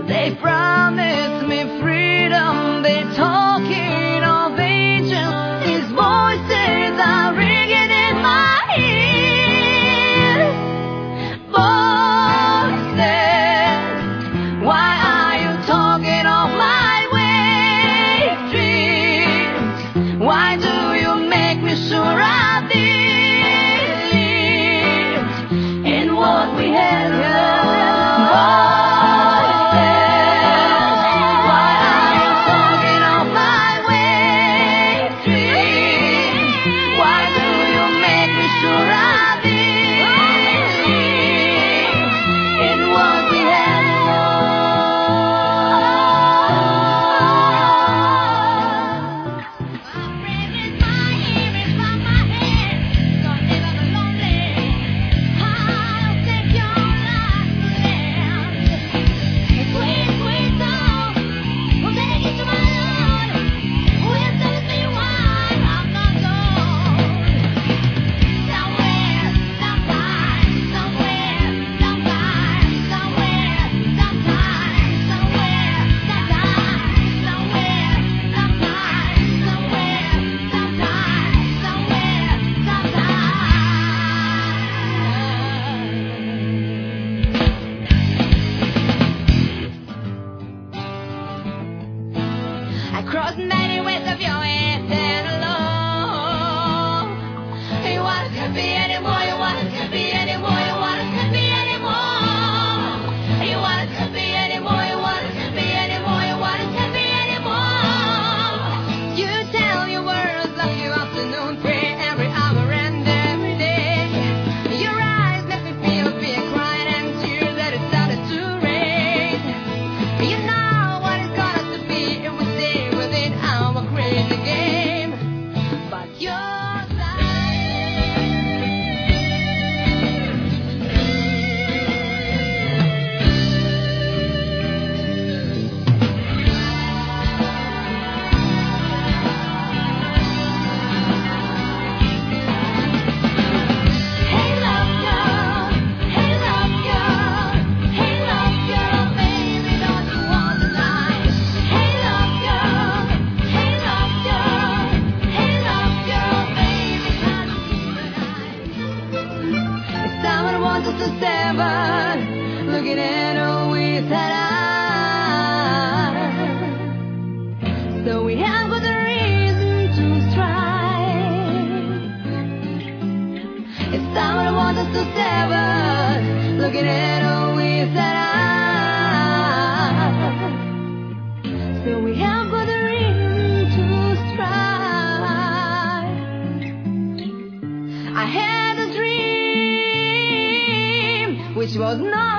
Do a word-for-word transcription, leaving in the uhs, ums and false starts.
They promised me freedom, they talking of angels. His voices are ringing in my ears. Voices, why are you talking of my weak dreams? Why do you make me sure I believed in what we had heard? Crossed many ways of your hands and alone. You want us to be anymore, you want us to be anymore, you want us to be anymore. You want us to be anymore, you want us to be anymore, you want us to be anymore. You tell your words like your afternoon prayer every hour and every day. Your eyes make me feel fear, crying and tears that it started to rain. You know what it's gonna to be if we stay within our crazy game, but you're to seven, looking at all we set up. So we have got a reason to strive. It's time I want us to seven, looking at all we set up. So we have got a reason to strive. I had a dream which was not